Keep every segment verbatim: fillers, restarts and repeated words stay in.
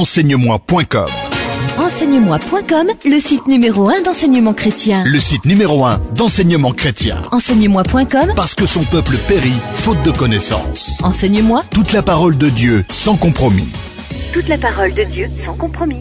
enseigne-moi point com. enseigne-moi point com, le site numéro un d'enseignement chrétien. Le site numéro un d'enseignement chrétien. enseigne-moi point com, Parce que son peuple périt, faute de connaissance. Enseigne-moi Toute la parole de Dieu, sans compromis. toute la parole de Dieu sans compromis.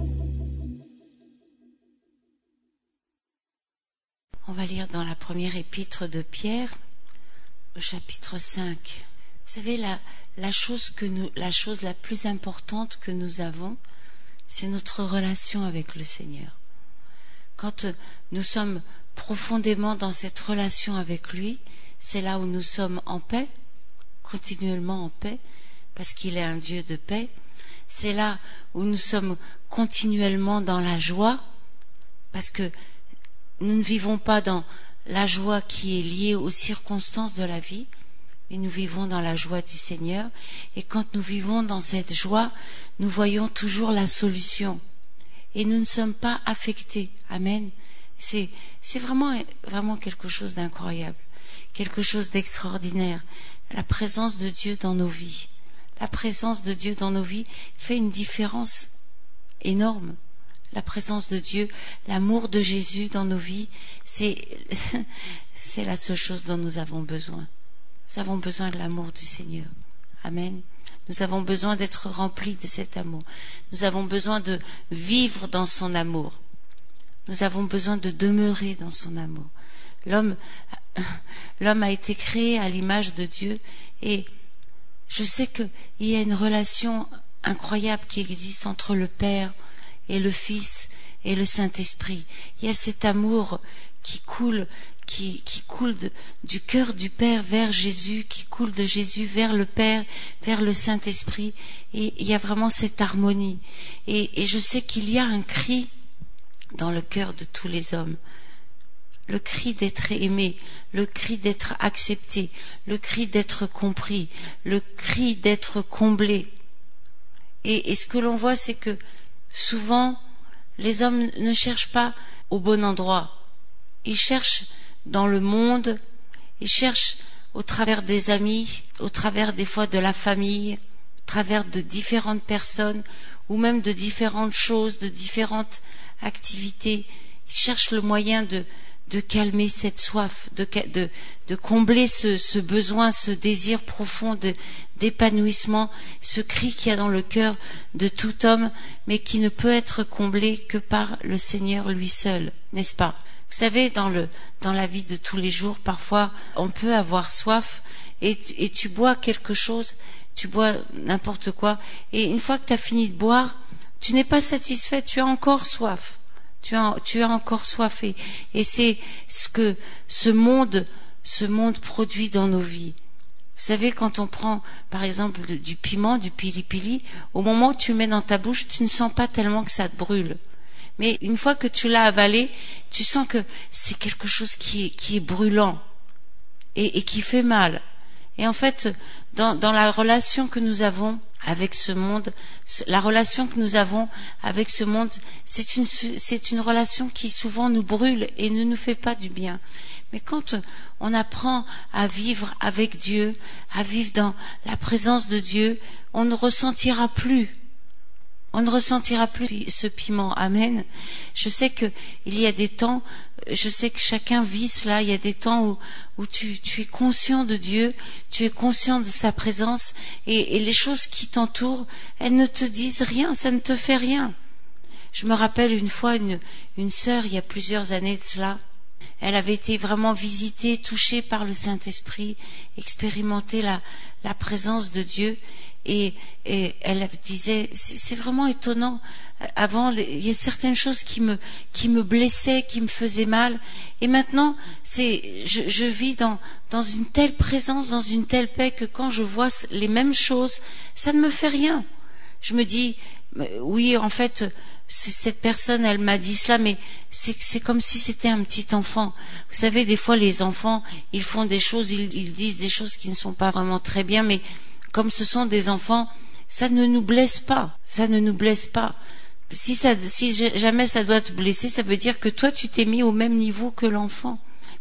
On va lire dans la première épître de Pierre, au chapitre cinq. Vous savez, la, la, chose que nous, la chose la plus importante que nous avons, c'est notre relation avec le Seigneur. Quand nous sommes profondément dans cette relation avec lui, c'est là où nous sommes en paix, continuellement en paix, parce qu'il est un Dieu de paix. C'est là où nous sommes continuellement dans la joie, parce que nous ne vivons pas dans la joie qui est liée aux circonstances de la vie, mais nous vivons dans la joie du Seigneur. Et quand nous vivons dans cette joie, nous voyons toujours la solution. Et nous ne sommes pas affectés. Amen. C'est, c'est vraiment, vraiment quelque chose d'incroyable, quelque chose d'extraordinaire. La présence de Dieu dans nos vies. La présence de Dieu dans nos vies fait une différence énorme. La présence de Dieu, l'amour de Jésus dans nos vies, c'est, c'est la seule chose dont nous avons besoin. Nous avons besoin de l'amour du Seigneur. Amen. Nous avons besoin d'être remplis de cet amour. Nous avons besoin de vivre dans son amour. Nous avons besoin de demeurer dans son amour. L'homme, l'homme a été créé à l'image de Dieu, et je sais qu'il y a une relation incroyable qui existe entre le Père et le Fils et le Saint-Esprit. Il y a cet amour qui coule, qui, qui coule de, du cœur du Père vers Jésus, qui coule de Jésus vers le Père, vers le Saint-Esprit, et il y a vraiment cette harmonie. Et, et je sais qu'il y a un cri dans le cœur de tous les hommes, le cri d'être aimé, le cri d'être accepté, le cri d'être compris, le cri d'être comblé. Et, et ce que l'on voit, c'est que souvent, les hommes ne cherchent pas au bon endroit. Ils cherchent dans le monde, ils cherchent au travers des amis, au travers des fois de la famille, au travers de différentes personnes, ou même de différentes choses, de différentes activités. Ils cherchent le moyen de, de calmer cette soif, de, de, de combler ce, ce besoin, ce désir profond de, d'épanouissement, ce cri qu'il y a dans le cœur de tout homme, mais qui ne peut être comblé que par le Seigneur lui seul, n'est-ce pas? Vous savez, dans, le, dans la vie de tous les jours, parfois, on peut avoir soif, et, et tu bois quelque chose, tu bois n'importe quoi, et une fois que tu as fini de boire, tu n'es pas satisfait, tu as encore soif. Tu as, tu as encore soif. Et, et c'est ce que ce monde, ce monde produit dans nos vies. Vous savez, quand on prend, par exemple, du piment, du pili-pili, au moment où tu le mets dans ta bouche, tu ne sens pas tellement que ça te brûle. Mais une fois que tu l'as avalé, tu sens que c'est quelque chose qui est, qui est brûlant et, et qui fait mal. Et en fait, dans, dans la relation que nous avons avec ce monde, la relation que nous avons avec ce monde, c'est une, c'est une relation qui souvent nous brûle et ne nous fait pas du bien. Mais quand on apprend à vivre avec Dieu, à vivre dans la présence de Dieu, on ne ressentira plus, on ne ressentira plus ce piment. Amen. Je sais que il y a des temps, je sais que chacun vit cela, il y a des temps où, où tu, tu es conscient de Dieu, tu es conscient de sa présence, et, et les choses qui t'entourent, elles ne te disent rien, ça ne te fait rien. Je me rappelle une fois une, une sœur, il y a plusieurs années de cela, elle avait été vraiment visitée, touchée par le Saint-Esprit, expérimenté la, la présence de Dieu, et, et elle disait, c'est, c'est vraiment étonnant. Avant, il y a certaines choses qui me, qui me blessaient, qui me faisaient mal, et maintenant, c'est, je, je vis dans, dans une telle présence, dans une telle paix, que quand je vois les mêmes choses, ça ne me fait rien. Je me dis, oui, en fait, cette personne, elle m'a dit cela, mais c'est, c'est comme si c'était un petit enfant. Vous savez, des fois, les enfants, ils font des choses, ils, ils disent des choses qui ne sont pas vraiment très bien, mais comme ce sont des enfants, ça ne nous blesse pas, ça ne nous blesse pas. Si, ça, si jamais ça doit te blesser, ça veut dire que toi, tu t'es mis au même niveau que l'enfant.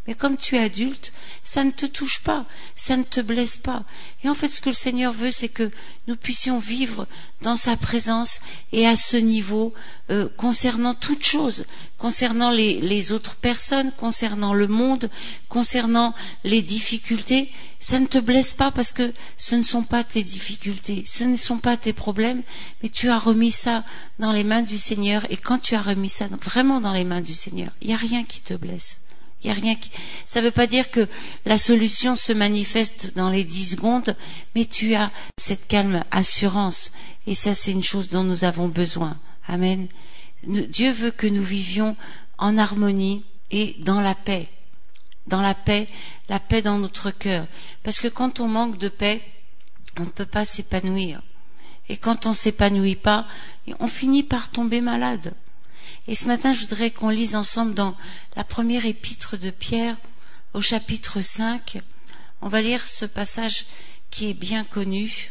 Mais comme tu es adulte, ça ne te touche pas, ça ne te blesse pas. Et en fait, ce que le Seigneur veut, c'est que nous puissions vivre dans sa présence et à ce niveau, euh, concernant toutes choses, concernant les, les autres personnes, concernant le monde, concernant les difficultés. Ça ne te blesse pas parce que ce ne sont pas tes difficultés, ce ne sont pas tes problèmes, mais tu as remis ça dans les mains du Seigneur. Et quand tu as remis ça vraiment dans les mains du Seigneur, il n'y a rien qui te blesse. Il y a rien qui... Ça ne veut pas dire que la solution se manifeste dans les dix secondes, mais tu as cette calme assurance. Et ça, c'est une chose dont nous avons besoin. Amen. Dieu veut que nous vivions en harmonie et dans la paix. Dans la paix, la paix dans notre cœur. Parce que quand on manque de paix, on ne peut pas s'épanouir. Et quand on ne s'épanouit pas, on finit par tomber malade. Et ce matin, je voudrais qu'on lise ensemble dans la première épître de Pierre, au chapitre cinq. On va lire ce passage qui est bien connu,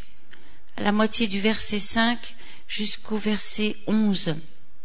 à la moitié du verset cinq jusqu'au verset onze.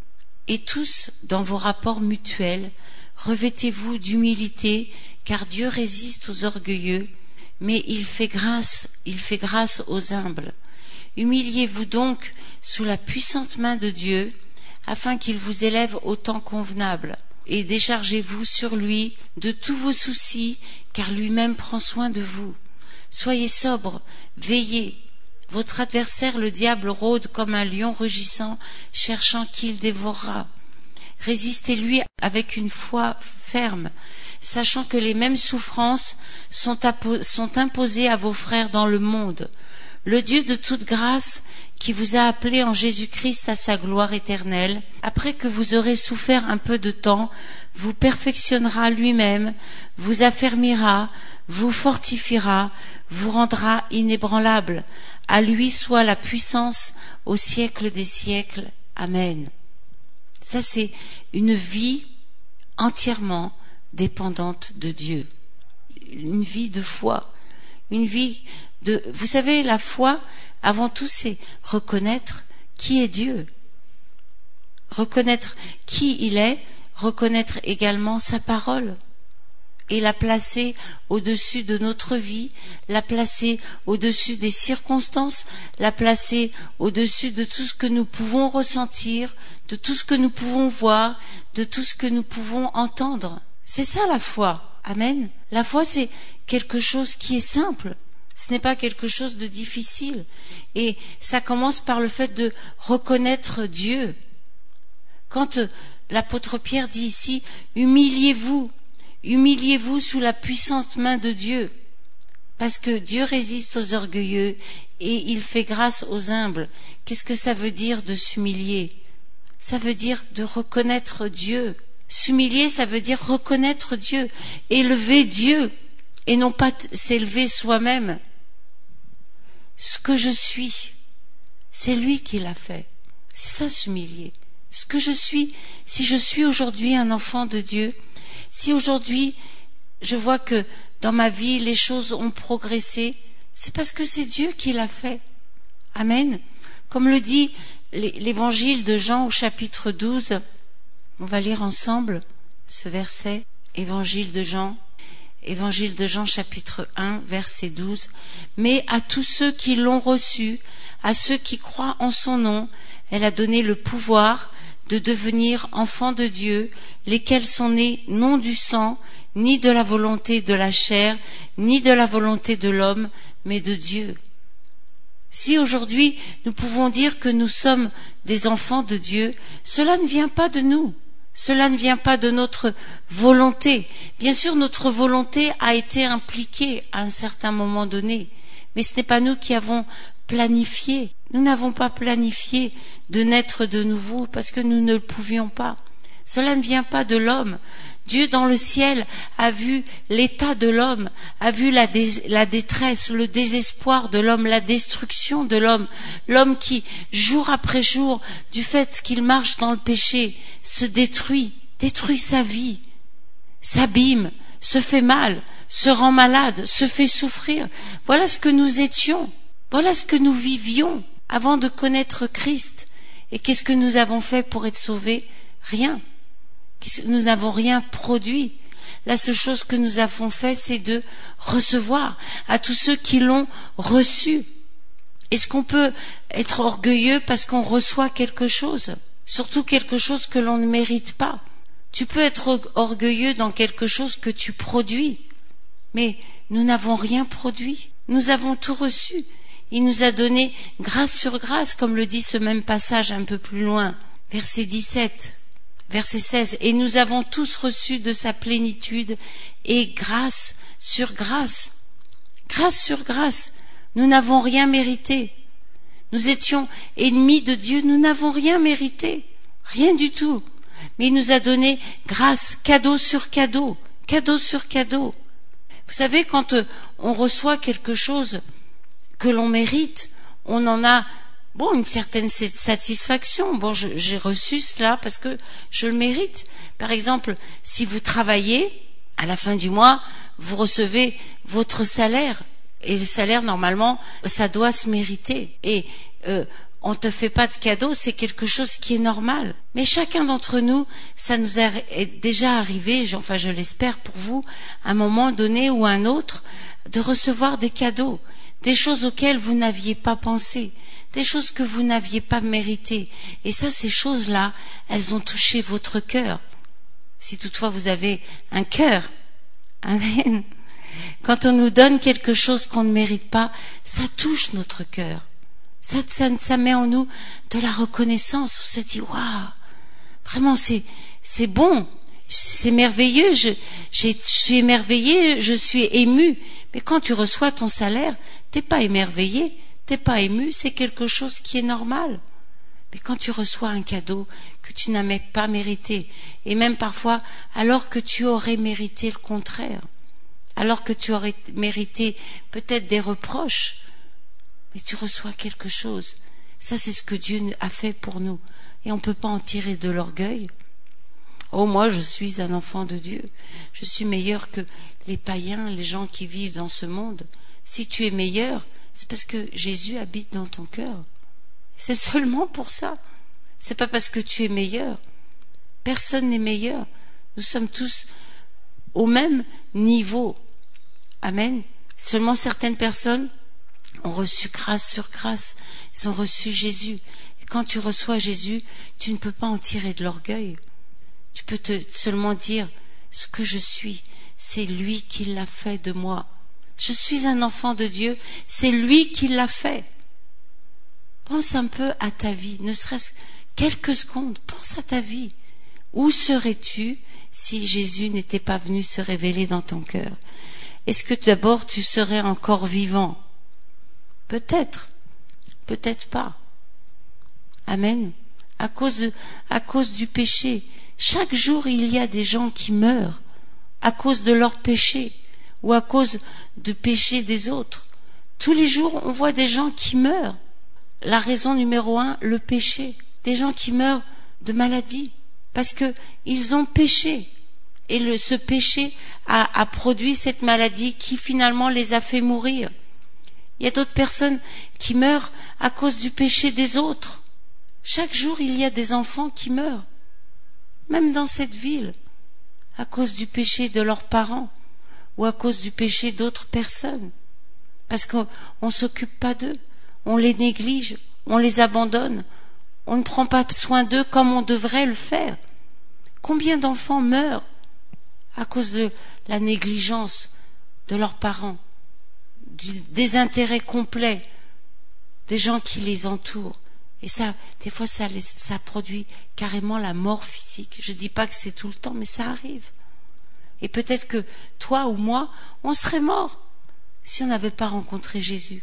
Et tous, dans vos rapports mutuels, revêtez-vous d'humilité, car Dieu résiste aux orgueilleux, mais il fait grâce, il fait grâce aux humbles. Humiliez-vous donc sous la puissante main de Dieu, afin qu'il vous élève au temps convenable, et déchargez-vous sur lui de tous vos soucis, car lui-même prend soin de vous. Soyez sobres, veillez. Votre adversaire, le diable, rôde comme un lion rugissant, cherchant qui le dévorera. Résistez-lui avec une foi ferme, sachant que les mêmes souffrances sont, sont imposées à vos frères dans le monde. Le Dieu de toute grâce, qui vous a appelé en Jésus-Christ à sa gloire éternelle, après que vous aurez souffert un peu de temps, vous perfectionnera lui-même, vous affermira, vous fortifiera, vous rendra inébranlable. À lui soit la puissance au siècle des siècles. Amen. Ça, c'est une vie entièrement dépendante de Dieu. Une vie de foi. Une vie de... Vous savez, la foi, avant tout, c'est reconnaître qui est Dieu. Reconnaître qui il est, reconnaître également sa parole. Et la placer au-dessus de notre vie, la placer au-dessus des circonstances, la placer au-dessus de tout ce que nous pouvons ressentir, de tout ce que nous pouvons voir, de tout ce que nous pouvons entendre. C'est ça la foi. Amen. La foi, c'est quelque chose qui est simple. Ce n'est pas quelque chose de difficile. Et ça commence par le fait de reconnaître Dieu. Quand l'apôtre Pierre dit ici, humiliez-vous, humiliez-vous sous la puissante main de Dieu, parce que Dieu résiste aux orgueilleux et il fait grâce aux humbles. Qu'est-ce que ça veut dire de s'humilier? Ça veut dire de reconnaître Dieu. S'humilier, ça veut dire reconnaître Dieu, élever Dieu, et non pas s'élever soi-même. Ce que je suis, c'est lui qui l'a fait. C'est ça, s'humilier. Ce que je suis, si je suis aujourd'hui un enfant de Dieu, si aujourd'hui je vois que dans ma vie les choses ont progressé, c'est parce que c'est Dieu qui l'a fait. Amen. Comme le dit l'évangile de Jean au chapitre douze, on va lire ensemble ce verset, évangile de Jean, évangile de Jean chapitre un, verset douze. Mais à tous ceux qui l'ont reçu, à ceux qui croient en son nom, elle a donné le pouvoir de devenir enfants de Dieu, lesquels sont nés non du sang, ni de la volonté de la chair, ni de la volonté de l'homme, mais de Dieu. Si aujourd'hui nous pouvons dire que nous sommes des enfants de Dieu, cela ne vient pas de nous, cela ne vient pas de notre volonté. Bien sûr, notre volonté a été impliquée à un certain moment donné, mais ce n'est pas nous qui avons planifié. Nous n'avons pas planifié de naître de nouveau parce que nous ne le pouvions pas. Cela ne vient pas de l'homme. Dieu dans le ciel a vu l'état de l'homme, a vu la, dé- la détresse, le désespoir de l'homme, la destruction de l'homme. L'homme qui, jour après jour, du fait qu'il marche dans le péché, se détruit, détruit sa vie, s'abîme, se fait mal, se rend malade, se fait souffrir. Voilà ce que nous étions, voilà ce que nous vivions avant de connaître Christ. Et qu'est-ce que nous avons fait pour être sauvés? Rien. Nous n'avons rien produit. La seule chose que nous avons fait, c'est de recevoir à tous ceux qui l'ont reçu. Est-ce qu'on peut être orgueilleux parce qu'on reçoit quelque chose? Surtout quelque chose que l'on ne mérite pas. Tu peux être orgueilleux dans quelque chose que tu produis. Mais nous n'avons rien produit. Nous avons tout reçu. Il nous a donné grâce sur grâce, comme le dit ce même passage un peu plus loin. Verset dix-sept, verset seize. Et nous avons tous reçu de sa plénitude et grâce sur grâce. Grâce sur grâce. Nous n'avons rien mérité. Nous étions ennemis de Dieu, nous n'avons rien mérité. Rien du tout. Mais il nous a donné grâce, cadeau sur cadeau, cadeau sur cadeau. Vous savez, quand on reçoit quelque chose que l'on mérite, on en a bon une certaine satisfaction. Bon, je, j'ai reçu cela parce que je le mérite. Par exemple, si vous travaillez, à la fin du mois, vous recevez votre salaire. Et le salaire, normalement, ça doit se mériter. Et euh, on ne te fait pas de cadeau, c'est quelque chose qui est normal. Mais chacun d'entre nous, ça nous est déjà arrivé, enfin je l'espère pour vous, à un moment donné ou à un autre, de recevoir des cadeaux, des choses auxquelles vous n'aviez pas pensé, des choses que vous n'aviez pas méritées. Et ça, ces choses-là, elles ont touché votre cœur. Si toutefois vous avez un cœur. Amen. Quand on nous donne quelque chose qu'on ne mérite pas, ça touche notre cœur. Ça, ça, ça met en nous de la reconnaissance. On se dit, waouh, vraiment, c'est, c'est bon, c'est merveilleux, je, j'ai, je suis émerveillée, je suis émue. Mais quand tu reçois ton salaire, t'es pas émerveillé, t'es pas ému, c'est quelque chose qui est normal. Mais quand tu reçois un cadeau que tu n'as même pas mérité, et même parfois alors que tu aurais mérité le contraire, alors que tu aurais mérité peut-être des reproches, mais tu reçois quelque chose. Ça, c'est ce que Dieu a fait pour nous. Et on ne peut pas en tirer de l'orgueil. Oh, moi, je suis un enfant de Dieu. Je suis meilleur que les païens, les gens qui vivent dans ce monde. Si tu es meilleur, c'est parce que Jésus habite dans ton cœur. C'est seulement pour ça. C'est pas parce que tu es meilleur. Personne n'est meilleur. Nous sommes tous au même niveau. Amen. Seulement certaines personnes ont reçu grâce sur grâce. Ils ont reçu Jésus. Et quand tu reçois Jésus, tu ne peux pas en tirer de l'orgueil. Tu peux te seulement dire, ce que je suis, c'est lui qui l'a fait de moi. Je suis un enfant de Dieu, c'est lui qui l'a fait. Pense un peu à ta vie, ne serait-ce quelques secondes, pense à ta vie. Où serais-tu si Jésus n'était pas venu se révéler dans ton cœur? Est-ce que d'abord tu serais encore vivant? Peut-être, peut-être pas. Amen. À cause, de, à cause du péché. Chaque jour, il y a des gens qui meurent à cause de leur péché ou à cause du péché des autres. Tous les jours, on voit des gens qui meurent. La raison numéro un, le péché. Des gens qui meurent de maladie parce que ils ont péché. Et le, ce péché a, a produit cette maladie qui finalement les a fait mourir. Il y a d'autres personnes qui meurent à cause du péché des autres. Chaque jour, il y a des enfants qui meurent, même dans cette ville, à cause du péché de leurs parents ou à cause du péché d'autres personnes. Parce qu'on ne s'occupe pas d'eux, on les néglige, on les abandonne, on ne prend pas soin d'eux comme on devrait le faire. Combien d'enfants meurent à cause de la négligence de leurs parents, du désintérêt complet des gens qui les entourent? Et ça, des fois, ça, les, ça produit carrément la mort physique. Je ne dis pas que c'est tout le temps, mais ça arrive. Et peut-être que toi ou moi, on serait mort si on n'avait pas rencontré Jésus.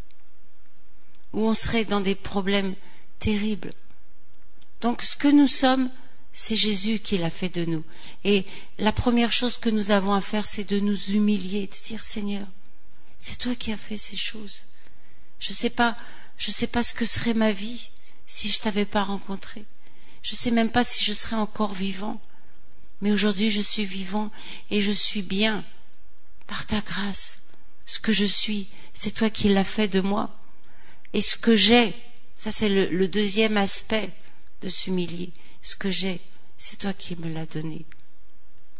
Ou on serait dans des problèmes terribles. Donc, ce que nous sommes, c'est Jésus qui l'a fait de nous. Et la première chose que nous avons à faire, c'est de nous humilier, de dire, Seigneur, c'est toi qui as fait ces choses. Je ne sais pas, je sais pas ce que serait ma vie si je t'avais pas rencontré. Je ne sais même pas si je serais encore vivant. Mais aujourd'hui, je suis vivant et je suis bien par ta grâce. Ce que je suis, c'est toi qui l'as fait de moi. Et ce que j'ai, ça c'est le, le deuxième aspect de s'humilier. Ce que j'ai, c'est toi qui me l'as donné.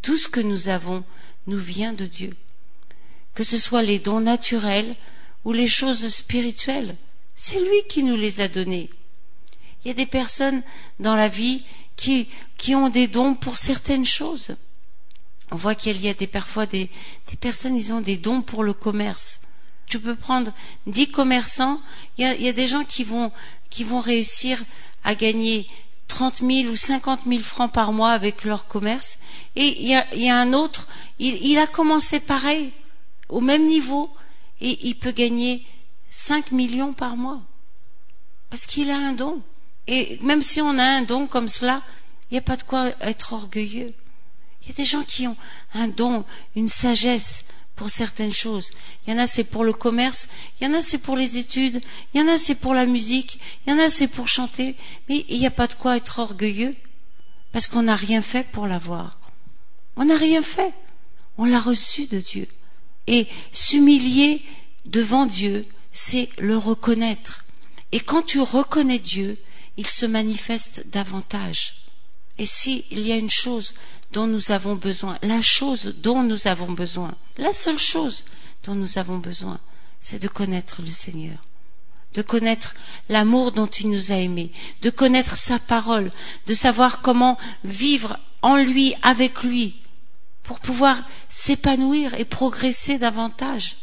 Tout ce que nous avons nous vient de Dieu. Que ce soit les dons naturels ou les choses spirituelles, c'est lui qui nous les a donnés. Il y a des personnes dans la vie qui, qui ont des dons pour certaines choses. On voit qu'il y a des, parfois des, des personnes, ils ont des dons pour le commerce. Tu peux prendre dix commerçants, il y a, il y a des gens qui vont, qui vont réussir à gagner trente mille ou cinquante mille francs par mois avec leur commerce. Et il y a, il y a un autre, il, il a commencé pareil, au même niveau, et il peut gagner cinq millions par mois. Parce qu'il a un don. Et même si on a un don comme cela, il n'y a pas de quoi être orgueilleux. Il y a des gens qui ont un don, une sagesse pour certaines choses. Il y en a c'est pour le commerce, il y en a c'est pour les études, il y en a c'est pour la musique, il y en a c'est pour chanter. Mais il n'y a pas de quoi être orgueilleux parce qu'on n'a rien fait pour l'avoir. On n'a rien fait. On l'a reçu de Dieu. Et s'humilier devant Dieu, c'est le reconnaître. Et quand tu reconnais Dieu, il se manifeste davantage. Et s'il y a une chose dont nous avons besoin, la chose dont nous avons besoin, la seule chose dont nous avons besoin, c'est de connaître le Seigneur, de connaître l'amour dont il nous a aimés, de connaître sa parole, de savoir comment vivre en lui, avec lui, pour pouvoir s'épanouir et progresser davantage.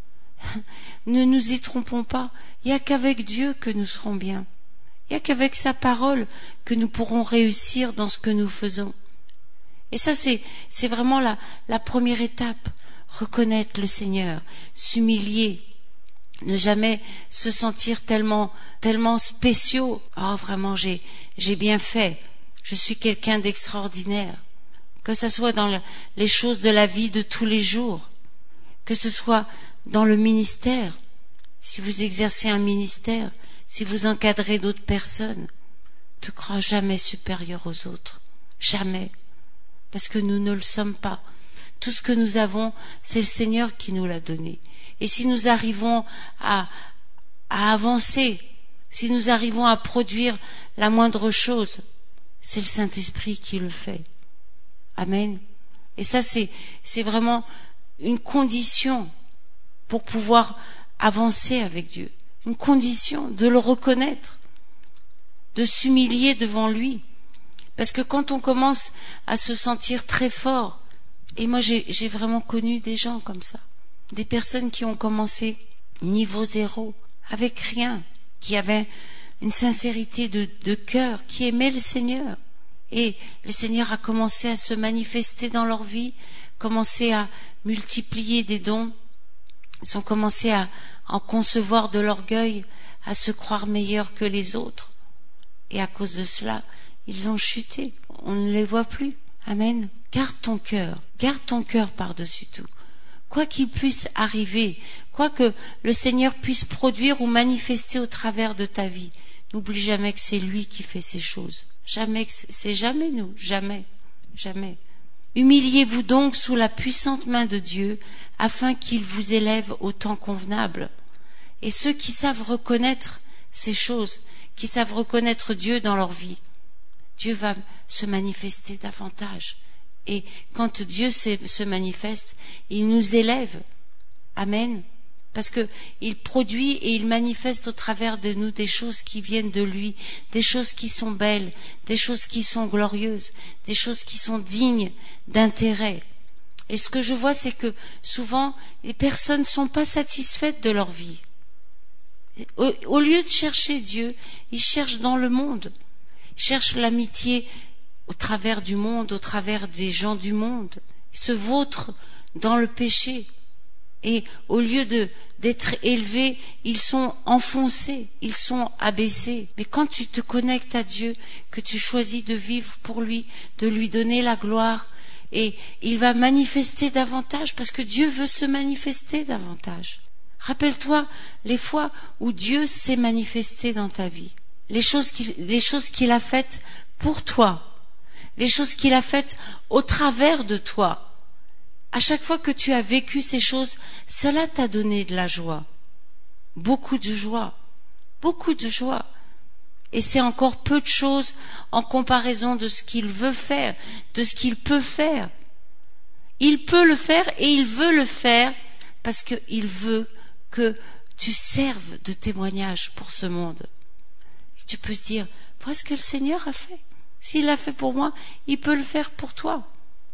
Ne nous y trompons pas, il n'y a qu'avec Dieu que nous serons bien. Il n'y a qu'avec sa parole que nous pourrons réussir dans ce que nous faisons. Et ça, c'est, c'est vraiment la, la première étape. Reconnaître le Seigneur, s'humilier, ne jamais se sentir tellement, tellement spéciaux. Oh, vraiment, j'ai, j'ai bien fait. Je suis quelqu'un d'extraordinaire. Que ce soit dans le, les choses de la vie de tous les jours, que ce soit dans le ministère. Si vous exercez un ministère, si vous encadrez d'autres personnes, ne te crois jamais supérieur aux autres. Jamais. Parce que nous ne le sommes pas. Tout ce que nous avons, c'est le Seigneur qui nous l'a donné. Et si nous arrivons à, à avancer, si nous arrivons à produire la moindre chose, c'est le Saint-Esprit qui le fait. Amen. Et ça, c'est, c'est vraiment une condition pour pouvoir avancer avec Dieu. Une condition de le reconnaître, de s'humilier devant lui. Parce que quand on commence à se sentir très fort, et moi j'ai, j'ai vraiment connu des gens comme ça, des personnes qui ont commencé niveau zéro, avec rien, qui avaient une sincérité de, de cœur, qui aimaient le Seigneur. Et le Seigneur a commencé à se manifester dans leur vie, commencé à multiplier des dons. Ils ont commencé à en concevoir de l'orgueil, à se croire meilleurs que les autres. Et à cause de cela, ils ont chuté. On ne les voit plus. Amen. Garde ton cœur. Garde ton cœur par-dessus tout. Quoi qu'il puisse arriver, quoi que le Seigneur puisse produire ou manifester au travers de ta vie, n'oublie jamais que c'est lui qui fait ces choses. Jamais que c'est jamais nous. Jamais. Jamais. Humiliez-vous donc sous la puissante main de Dieu, afin qu'il vous élève au temps convenable. Et ceux qui savent reconnaître ces choses, qui savent reconnaître Dieu dans leur vie, Dieu va se manifester davantage. Et quand Dieu se manifeste, il nous élève. Amen. Parce que il produit et il manifeste au travers de nous des choses qui viennent de lui, des choses qui sont belles, des choses qui sont glorieuses, des choses qui sont dignes d'intérêt. Et ce que je vois, c'est que souvent, les personnes ne sont pas satisfaites de leur vie. Au, au lieu de chercher Dieu, ils cherchent dans le monde. Ils cherchent l'amitié au travers du monde, au travers des gens du monde. Ils se vautrent dans le péché. Et au lieu de d'être élevés, ils sont enfoncés, ils sont abaissés. Mais quand tu te connectes à Dieu, que tu choisis de vivre pour lui, de lui donner la gloire, et il va manifester davantage, parce que Dieu veut se manifester davantage. Rappelle-toi les fois où Dieu s'est manifesté dans ta vie, les choses qu'il, les choses qu'il a faites pour toi, les choses qu'il a faites au travers de toi. À chaque fois que tu as vécu ces choses, cela t'a donné de la joie. Beaucoup de joie. Beaucoup de joie. Et c'est encore peu de choses en comparaison de ce qu'il veut faire, de ce qu'il peut faire. Il peut le faire et il veut le faire parce qu'il veut que tu serves de témoignage pour ce monde. Et tu peux te dire, voilà ce que le Seigneur a fait. S'il l'a fait pour moi, il peut le faire pour toi.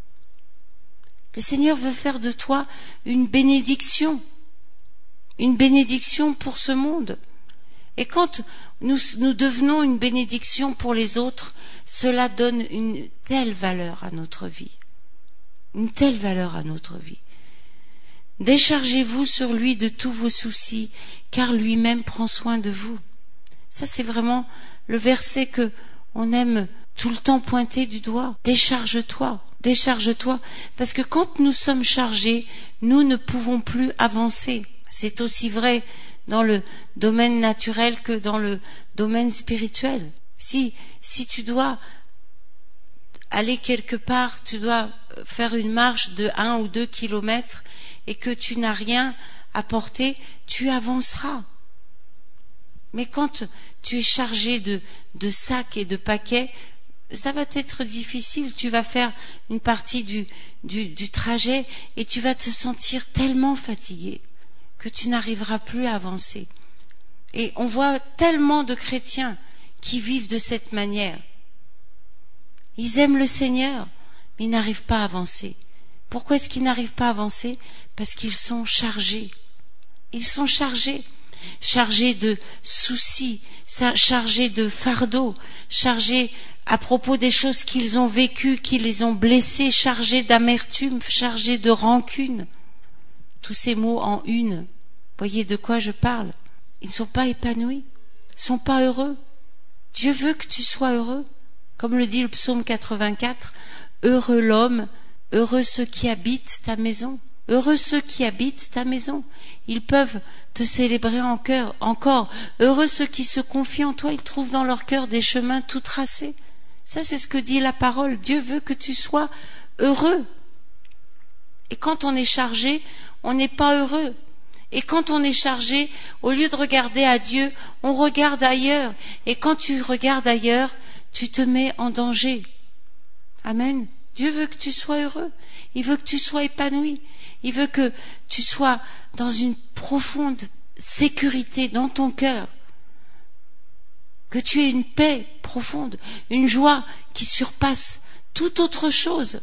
Le Seigneur veut faire de toi une bénédiction. Une bénédiction pour ce monde. Et quand nous, nous devenons une bénédiction pour les autres, cela donne une telle valeur à notre vie. Une telle valeur à notre vie. Déchargez-vous sur lui de tous vos soucis, car lui-même prend soin de vous. Ça, c'est vraiment le verset que on aime tout le temps pointer du doigt. Décharge-toi, décharge-toi. Parce que quand nous sommes chargés, nous ne pouvons plus avancer. C'est aussi vrai dans le domaine naturel que dans le domaine spirituel. Si, si tu dois aller quelque part, tu dois faire une marche de un ou deux kilomètres et que tu n'as rien à porter, tu avanceras. Mais quand tu es chargé de, de sacs et de paquets, ça va être difficile. Tu vas faire une partie du, du, du trajet et tu vas te sentir tellement fatigué que tu n'arriveras plus à avancer. Et on voit tellement de chrétiens qui vivent de cette manière. Ils aiment le Seigneur, mais ils n'arrivent pas à avancer. Pourquoi est-ce qu'ils n'arrivent pas à avancer? Parce qu'ils sont chargés. Ils sont chargés. Chargés de soucis, chargés de fardeaux, chargés à propos des choses qu'ils ont vécues, qui les ont blessés, chargés d'amertume, chargés de rancune. Tous ces mots en une. Voyez de quoi je parle? Ils ne sont pas épanouis, ils ne sont pas heureux. Dieu veut que tu sois heureux. Comme le dit le psaume quatre-vingt-quatre, heureux l'homme, heureux ceux qui habitent ta maison. Heureux ceux qui habitent ta maison. Ils peuvent te célébrer en cœur, encore. Heureux ceux qui se confient en toi, ils trouvent dans leur cœur des chemins tout tracés. Ça, c'est ce que dit la parole. Dieu veut que tu sois heureux. Et quand on est chargé, on n'est pas heureux. Et quand on est chargé, au lieu de regarder à Dieu, on regarde ailleurs. Et quand tu regardes ailleurs, tu te mets en danger. Amen. Dieu veut que tu sois heureux. Il veut que tu sois épanoui. Il veut que tu sois dans une profonde sécurité dans ton cœur. Que tu aies une paix profonde, une joie qui surpasse toute autre chose.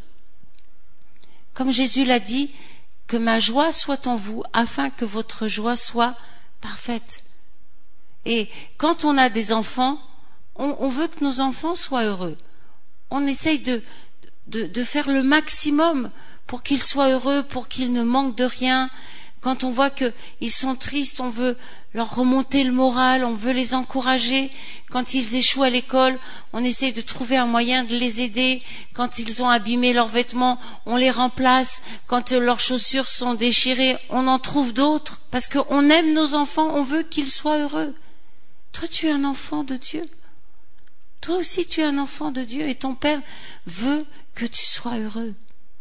Comme Jésus l'a dit, que ma joie soit en vous, afin que votre joie soit parfaite. Et quand on a des enfants, on, on veut que nos enfants soient heureux. On essaye de, de, de faire le maximum pour qu'ils soient heureux, pour qu'ils ne manquent de rien. Quand on voit qu'ils sont tristes, on veut leur remonter le moral, on veut les encourager. Quand ils échouent à l'école, on essaie de trouver un moyen de les aider. Quand ils ont abîmé leurs vêtements, on les remplace. Quand leurs chaussures sont déchirées, on en trouve d'autres. Parce qu'on aime nos enfants, on veut qu'ils soient heureux. Toi, tu es un enfant de Dieu. Toi aussi, tu es un enfant de Dieu et ton Père veut que tu sois heureux.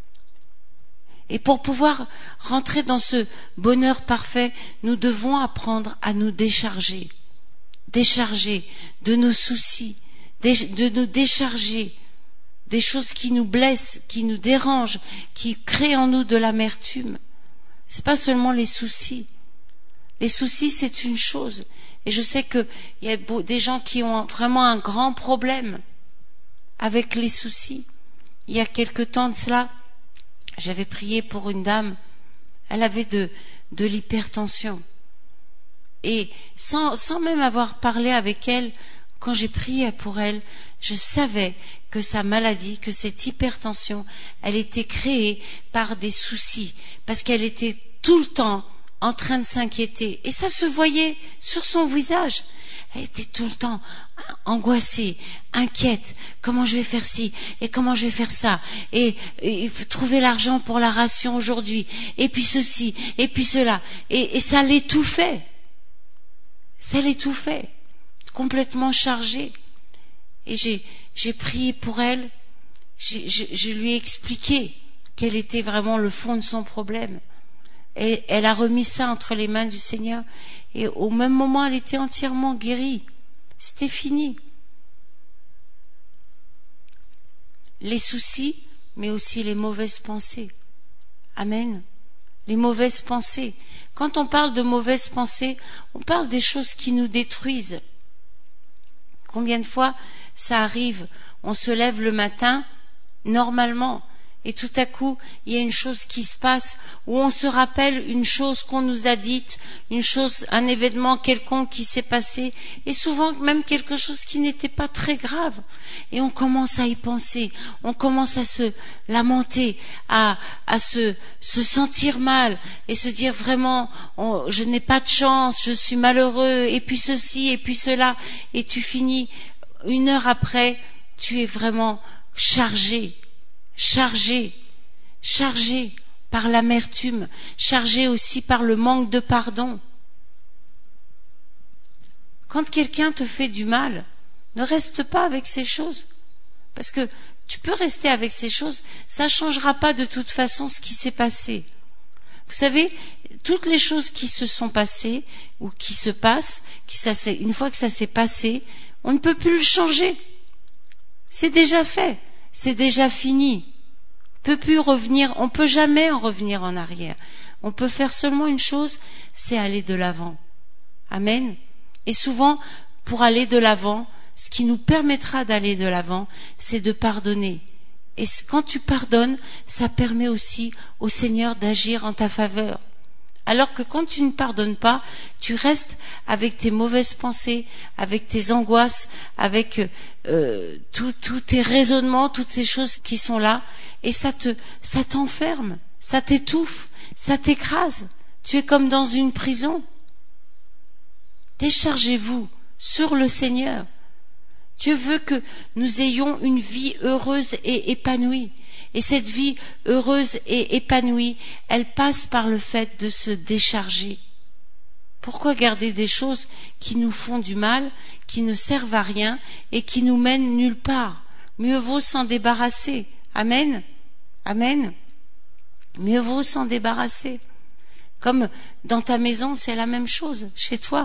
Et pour pouvoir rentrer dans ce bonheur parfait, nous devons apprendre à nous décharger. Décharger de nos soucis, de nous décharger des choses qui nous blessent, qui nous dérangent, qui créent en nous de l'amertume. C'est pas seulement les soucis. Les soucis, c'est une chose. Et je sais qu'il y a des gens qui ont vraiment un grand problème avec les soucis. Il y a quelque temps de cela, j'avais prié pour une dame, elle avait de, de l'hypertension. Et sans, sans même avoir parlé avec elle, quand j'ai prié pour elle, je savais que sa maladie, que cette hypertension, elle était créée par des soucis, parce qu'elle était tout le temps en train de s'inquiéter. Et ça se voyait sur son visage. Elle était tout le temps angoissée, inquiète. Comment je vais faire ci et comment je vais faire ça et, et trouver l'argent pour la ration aujourd'hui et puis ceci et puis cela et, et ça l'étouffait. Ça l'étouffait, complètement chargée. Et j'ai j'ai prié pour elle. J'ai, je, je lui ai expliqué quel était vraiment le fond de son problème. Et elle a remis ça entre les mains du Seigneur. Et au même moment, elle était entièrement guérie. C'était fini. Les soucis, mais aussi les mauvaises pensées. Amen. Les mauvaises pensées. Quand on parle de mauvaises pensées, on parle des choses qui nous détruisent. Combien de fois ça arrive, on se lève le matin, normalement, et tout à coup, il y a une chose qui se passe, où on se rappelle une chose qu'on nous a dite, une chose, un événement quelconque qui s'est passé, et souvent même quelque chose qui n'était pas très grave. Et on commence à y penser, on commence à se lamenter, à, à se, se sentir mal, et se dire vraiment, on, je n'ai pas de chance, je suis malheureux, et puis ceci, et puis cela, et tu finis, une heure après, tu es vraiment chargé. Chargé, chargé par l'amertume, chargé aussi par le manque de pardon. Quand quelqu'un te fait du mal, ne reste pas avec ces choses, parce que tu peux rester avec ces choses, ça ne changera pas de toute façon ce qui s'est passé. Vous savez, toutes les choses qui se sont passées ou qui se passent, qui ça, une fois que ça s'est passé, on ne peut plus le changer. C'est déjà fait. C'est déjà fini. On peut plus revenir, on peut jamais en revenir en arrière. On peut faire seulement une chose, c'est aller de l'avant. Amen. Et souvent, pour aller de l'avant, ce qui nous permettra d'aller de l'avant, c'est de pardonner. Et quand tu pardonnes, ça permet aussi au Seigneur d'agir en ta faveur. Alors que quand tu ne pardonnes pas, tu restes avec tes mauvaises pensées, avec tes angoisses, avec euh, tous tes raisonnements, toutes ces choses qui sont là, et ça te, ça t'enferme, ça t'étouffe, ça t'écrase. Tu es comme dans une prison. Déchargez-vous sur le Seigneur. Dieu veut que nous ayons une vie heureuse et épanouie. Et cette vie heureuse et épanouie, elle passe par le fait de se décharger. Pourquoi garder des choses qui nous font du mal, qui ne servent à rien et qui nous mènent nulle part? Mieux vaut s'en débarrasser. Amen. Amen. Mieux vaut s'en débarrasser. Comme dans ta maison, c'est la même chose, chez toi.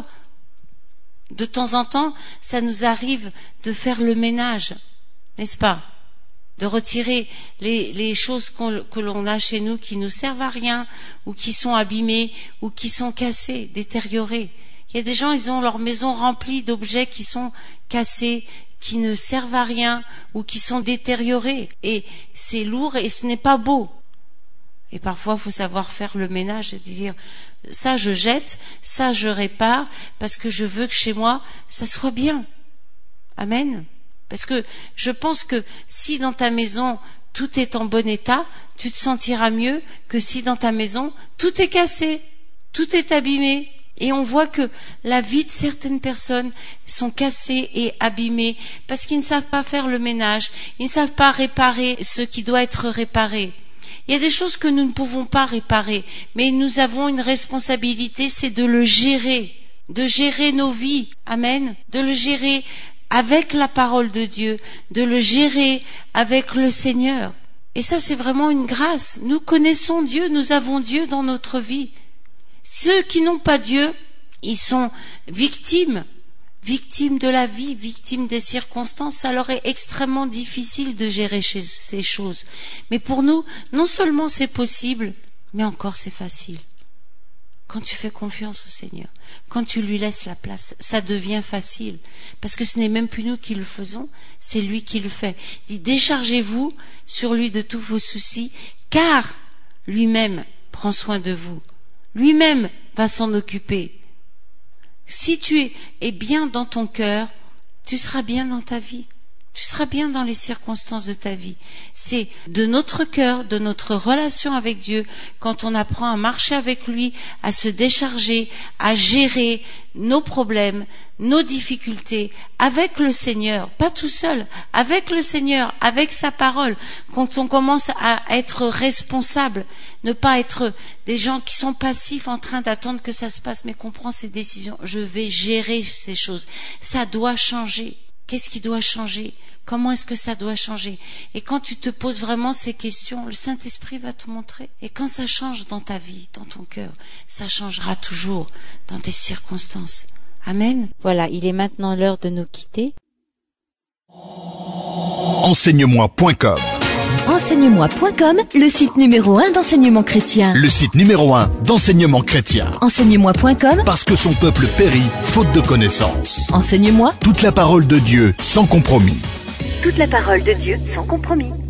De temps en temps, ça nous arrive de faire le ménage, n'est-ce pas? De retirer les, les choses qu'on, que l'on a chez nous qui nous servent à rien, ou qui sont abîmées, ou qui sont cassées, détériorées. Il y a des gens, ils ont leur maison remplie d'objets qui sont cassés, qui ne servent à rien, ou qui sont détériorés. Et c'est lourd et ce n'est pas beau. Et parfois, il faut savoir faire le ménage et dire, ça je jette, ça je répare, parce que je veux que chez moi, ça soit bien. Amen. Parce que je pense que si dans ta maison tout est en bon état, tu te sentiras mieux que si dans ta maison tout est cassé, tout est abîmé. Et on voit que la vie de certaines personnes sont cassées et abîmées parce qu'ils ne savent pas faire le ménage, ils ne savent pas réparer ce qui doit être réparé. Il y a des choses que nous ne pouvons pas réparer, mais nous avons une responsabilité, c'est de le gérer, de gérer nos vies. Amen. De le gérer avec la parole de Dieu, de le gérer avec le Seigneur. Et ça, c'est vraiment une grâce. Nous connaissons Dieu, nous avons Dieu dans notre vie. Ceux qui n'ont pas Dieu, ils sont victimes, victimes de la vie, victimes des circonstances. Ça leur est extrêmement difficile de gérer ces choses. Mais pour nous, non seulement c'est possible, mais encore c'est facile. Quand tu fais confiance au Seigneur, quand tu lui laisses la place, ça devient facile. Parce que ce n'est même plus nous qui le faisons, c'est lui qui le fait. Il dit, déchargez-vous sur lui de tous vos soucis, car lui-même prend soin de vous. Lui-même va s'en occuper. Si tu es bien dans ton cœur, tu seras bien dans ta vie. Tu seras bien dans les circonstances de ta vie. C'est de notre cœur, de notre relation avec Dieu, quand on apprend à marcher avec lui, à se décharger, à gérer nos problèmes, nos difficultés, avec le Seigneur, pas tout seul, avec le Seigneur, avec sa parole, quand on commence à être responsable, ne pas être des gens qui sont passifs en train d'attendre que ça se passe, mais qu'on prend ses décisions. Je vais gérer ces choses. Ça doit changer. Qu'est-ce qui doit changer? Comment est-ce que ça doit changer? Et quand tu te poses vraiment ces questions, le Saint-Esprit va te montrer. Et quand ça change dans ta vie, dans ton cœur, ça changera toujours dans tes circonstances. Amen. Voilà, il est maintenant l'heure de nous quitter. Enseigne-moi point com enseignemoi point com, le site numéro un d'enseignement chrétien. Le site numéro un d'enseignement chrétien. enseignemoi point com, Parce que son peuple périt faute de connaissances. Enseigne-moi Toute la parole de Dieu sans compromis. toute la parole de Dieu sans compromis.